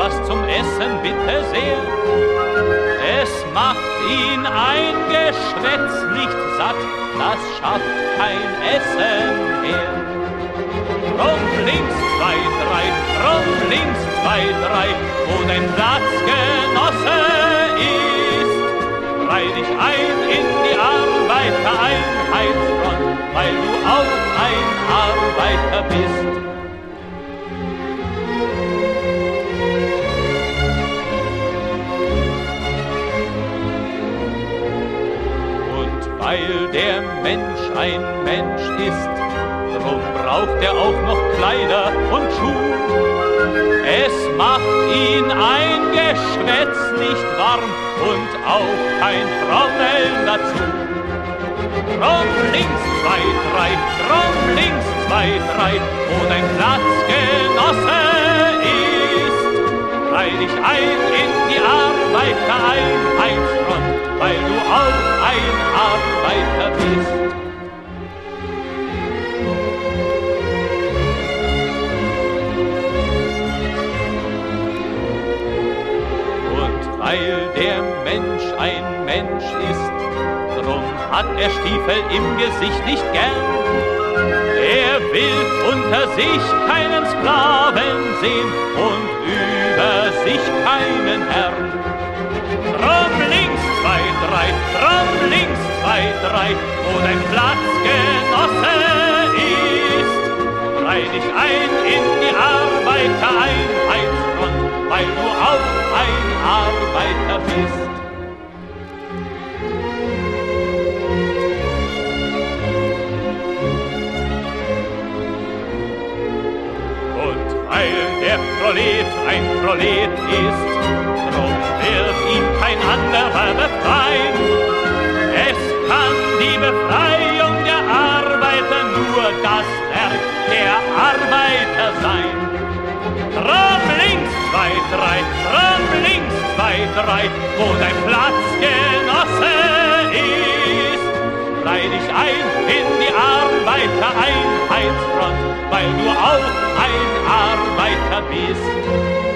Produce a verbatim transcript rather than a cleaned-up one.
was zum Essen bitte sehr. Es macht ihn ein Geschwätz nicht satt, das schafft kein Essen her. Rum links zwei, drei, rum links zwei, drei, wo dein Platzgenosse ist. Reih dich ein in die Arbeitereinheitsfront, weil du auch ein Arbeiter bist. Weil der Mensch ein Mensch ist, drum braucht er auch noch Kleider und Schuh. Es macht ihn ein Geschwätz nicht warm und auch kein Trommeln dazu. Rum links zwei, drei, rum links zwei, drei, wo dein Platzgenosse ist. Reih dich ein in die Arbeitereinheitsfront, weil du auch ein Arbeiter bist. Und weil der Mensch ein Mensch ist, drum hat er Stiefel im Gesicht nicht gern. Er will unter sich keinen Sklaven sehen und über sich keinen Herrn. Rum links zwei, drei, rum links zwei, drei, wo dein Platzgenosse ist. Reih dich ein in die Arbeitereinheitsfront, weil du auch ein Arbeiter bist. Und weil der Prolet ein Prolet ist, drum wird ihn kein anderer befreien. Es kann die Befreiung der Arbeiter nur das Werk der Arbeiter sein. Rum links zwei, drei, rum links zwei, drei, wo dein Platzgenosse ist. Reih dich ein in die Arbeitereinheitsfront, weil du auch ein Arbeiter bist.